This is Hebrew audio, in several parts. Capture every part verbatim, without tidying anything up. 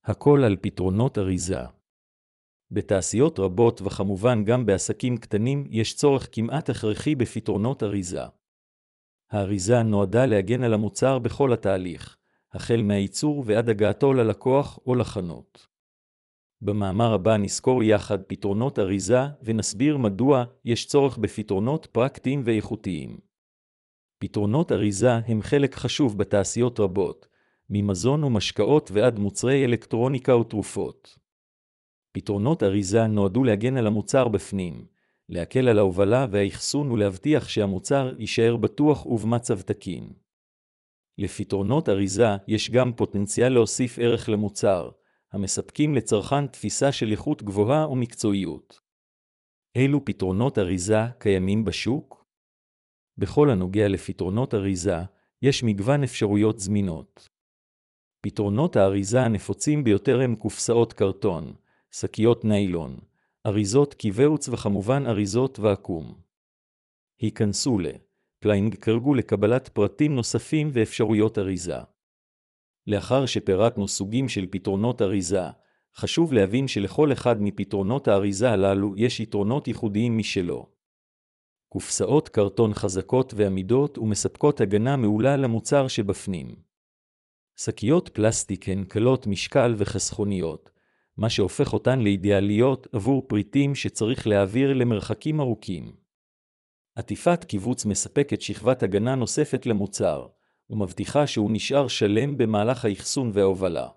הכל על פתרונות אריזה. בתעשיות רבות וכמובן גם בעסקים קטנים יש צורך כמעט הכרחי בפתרונות אריזה. האריזה נועדה להגן על המוצר בכל התהליך, החל מהייצור ועד הגעתו ללקוח או לחנות. במאמר הבא נזכור יחד פתרונות אריזה ונסביר מדוע יש צורך בפתרונות פרקטיים ואיכותיים. פתרונות אריזה הם חלק חשוב בתעשיות רבות, ממזון ומשקאות ועד מוצרי אלקטרוניקה ותרופות. פתרונות אריזה נועדו להגן על המוצר בפנים, להקל על ההובלה והאחסון ולהבטיח שהמוצר יישאר בטוח ובמצב תקין. לפתרונות אריזה יש גם פוטנציאל להוסיף ערך למוצר, המספקים לצרכן תפיסה של איכות גבוהה ומקצועיות. אילו פתרונות אריזה קיימים בשוק? בכל הנוגע לפתרונות אריזה, יש מגוון אפשרויות זמינות. פתרונות האריזה הנפוצים ביותר הם קופסאות קרטון, שקיות ניילון, אריזות קיבוץ וכמובן אריזות ואקום. היכנסו לפליינג קרגו לקבלת פרטים נוספים ואפשרויות אריזה. לאחר שפירטנו סוגים של פתרונות אריזה, חשוב להבין שלכל אחד מפתרונות האריזה הללו יש יתרונות ייחודיים משלו. קופסאות קרטון חזקות ועמידות ומספקות הגנה מעולה למוצר שבפנים. שקיות פלסטיק הן קלות משקל וחסכוניות, מה שהופך אותן לאידיאליות עבור פריטים שצריך להעביר למרחקים ארוכים. עטיפת קיבוץ מספקת שכבת הגנה נוספת למוצר, ומבטיחה שהוא נשאר שלם במהלך האחסון וההובלה.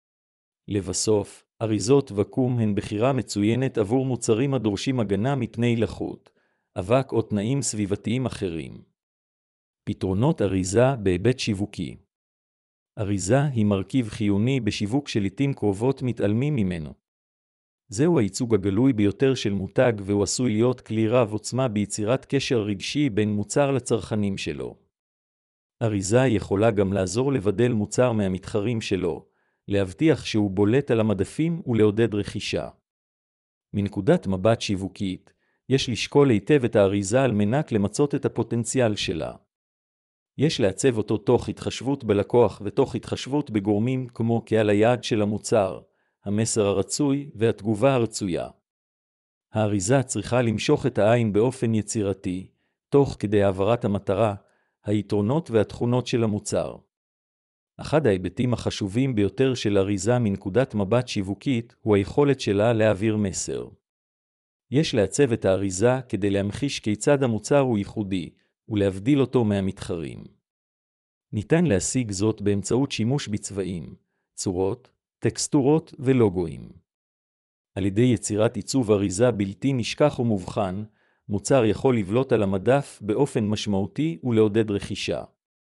לבסוף, אריזות ואקום הן בחירה מצוינת עבור מוצרים הדורשים הגנה מפני לחות, אבק או תנאים סביבתיים אחרים. פתרונות אריזה בהיבט שיווקי. אריזה היא מרכיב חיוני בשיווק שלעיתים קרובות מתעלמים ממנו. זהו הייצוג הגלוי ביותר של מותג והוא עשוי להיות כלי רב עוצמה ביצירת קשר רגשי בין מוצר לצרכנים שלו. אריזה יכולה גם לעזור לבדל מוצר מהמתחרים שלו, להבטיח שהוא בולט על המדפים ולעודד רכישה. מנקודת מבט שיווקית, יש לשקול היטב את האריזה על מנת למצות את הפוטנציאל שלה. יש לעצב אותו תוך התחשבות בלקוח ותוך התחשבות בגורמים כמו קהל היעד של המוצר, המסר הרצוי והתגובה הרצויה. האריזה צריכה למשוך את העין באופן יצירתי, תוך כדי העברת המטרה, היתרונות והתכונות של המוצר. אחד ההיבטים החשובים ביותר של אריזה מנקודת מבט שיווקית הוא היכולת שלה להעביר מסר. יש לעצב את האריזה כדי להמחיש כיצד המוצר הוא ייחודי, ולהבדיל אותו מהמתחרים. ניתן להשיג זאת באמצעות שימוש בצבעים, צורות, טקסטורות ולוגויים. על ידי יצירת עיצוב אריזה בלתי נשכח ומובחן, מוצר יכול לבלוט על המדף באופן משמעותי ולעודד רכישה.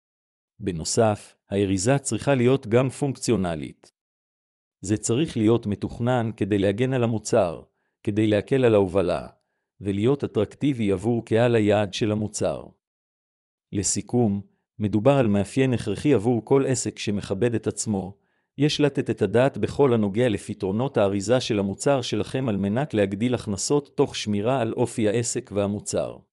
בנוסף, האריזה צריכה להיות גם פונקציונלית. זה צריך להיות מתוכנן כדי להגן על המוצר, כדי להקל על ההובלה, ולהיות אטרקטיבי עבור קהל היעד של המוצר. לסיכום, מדובר על מאפיין הכרחי עבור כל עסק שמכבד את עצמו. יש לתת את הדעת בכל הנוגע לפתרונות האריזה של המוצר שלכם על מנת להגדיל הכנסות תוך שמירה על אופי העסק והמוצר.